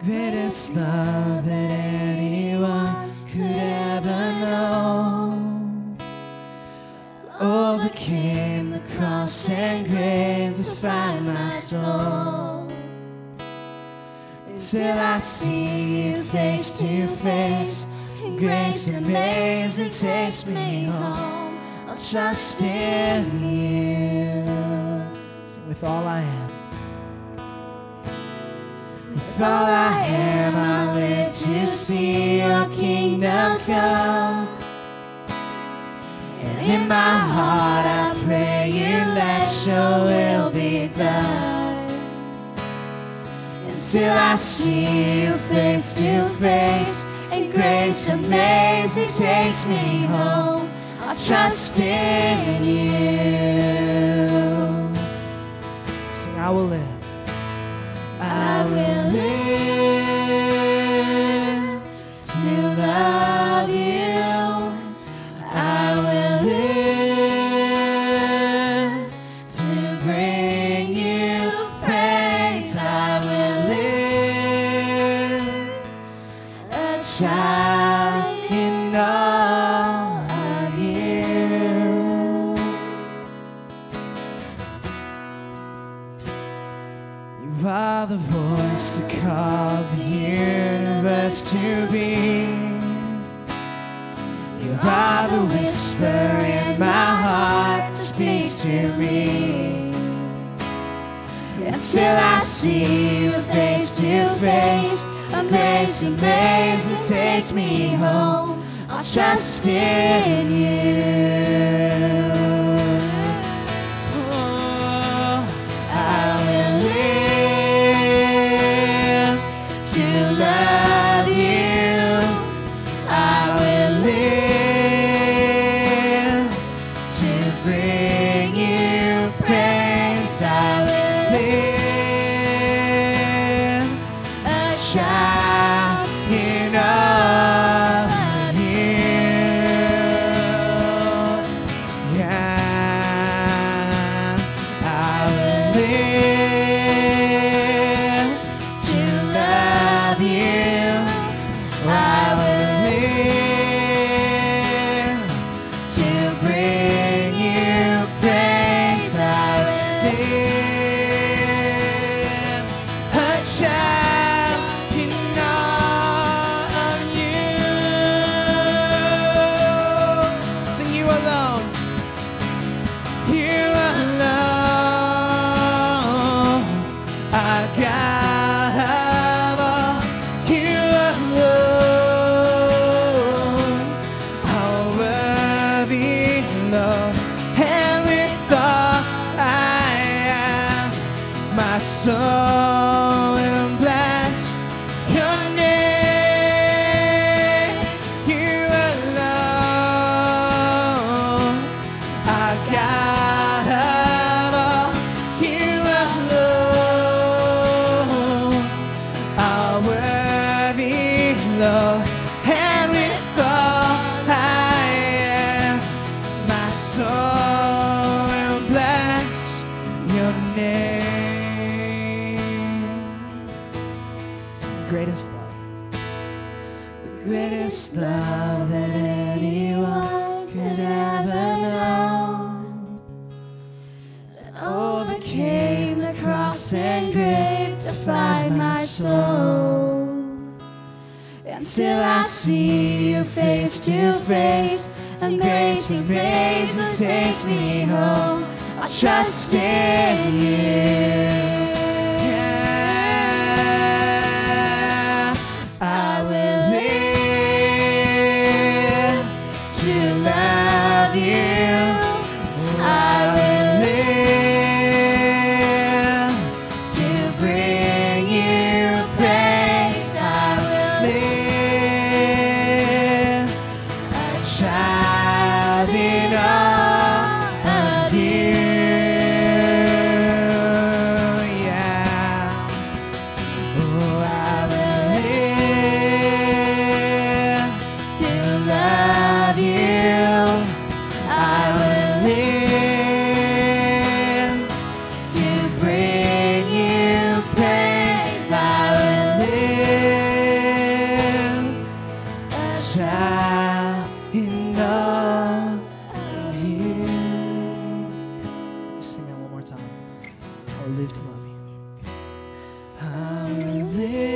greatest love that anyone could ever know. Overcame the cross and grave to find my soul. Until I see you face to face, and grace amazing takes me home. I'll trust in you. Sing with all I am. With all I am, I live to see your kingdom come. And in my heart, I pray you let your will be done. Until I see you face to face, and grace amazing takes me home. I'll trust in you. Sing, I will live. I will live to love you. I will live to bring you praise. I will live a child in all of you. You are the voice that called the universe to be. You are the whisper in my heart that speaks to me. Until I see you face to face, a grace amazing takes me home. I'll trust in you. I will live to love you. I will live to bring you praise. I will live a child in all of you. Yeah, I will live to love you. I will live to bring you praise. I will live a child in all of you. Sing, you alone. You alone. I got all. You alone. How worthy, Lord. And with all I am, my soul will bless your name. You alone. I got all. You alone. Are worthy, Lord. And with all I am, my soul will bless your name. The greatest love. The greatest love that anyone could ever know. That overcame the cross and grave to find my soul. Until I see you face to face, and grace amazing takes me home. I'll trust in you. Yeah, I will live to love you. I will live to bring you praise. I will live a child in all of you. I will live